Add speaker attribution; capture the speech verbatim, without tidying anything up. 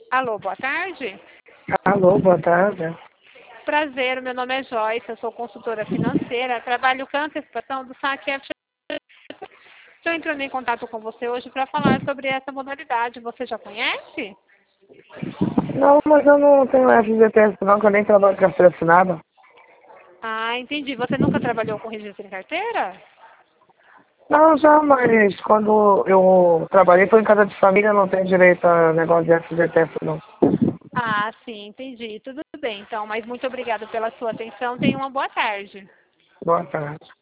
Speaker 1: Alô, boa tarde.
Speaker 2: Alô, boa tarde.
Speaker 1: Prazer, meu nome é Joyce, eu sou consultora financeira, trabalho com a antecipação do saque F G T. Estou entrando em contato com você hoje para falar sobre essa modalidade. Você já conhece?
Speaker 2: Não, mas eu não tenho F G T S não, que eu nem trabalho com carteira assinada.
Speaker 1: Ah, entendi. Você nunca trabalhou com registro em carteira?
Speaker 2: Não, já, mas quando eu trabalhei foi em casa de família, não tenho direito a negócio de F G T S não.
Speaker 1: Ah, sim, entendi. Tudo bem, então. Mas muito obrigada pela sua atenção. Tenha uma boa tarde.
Speaker 2: Boa tarde.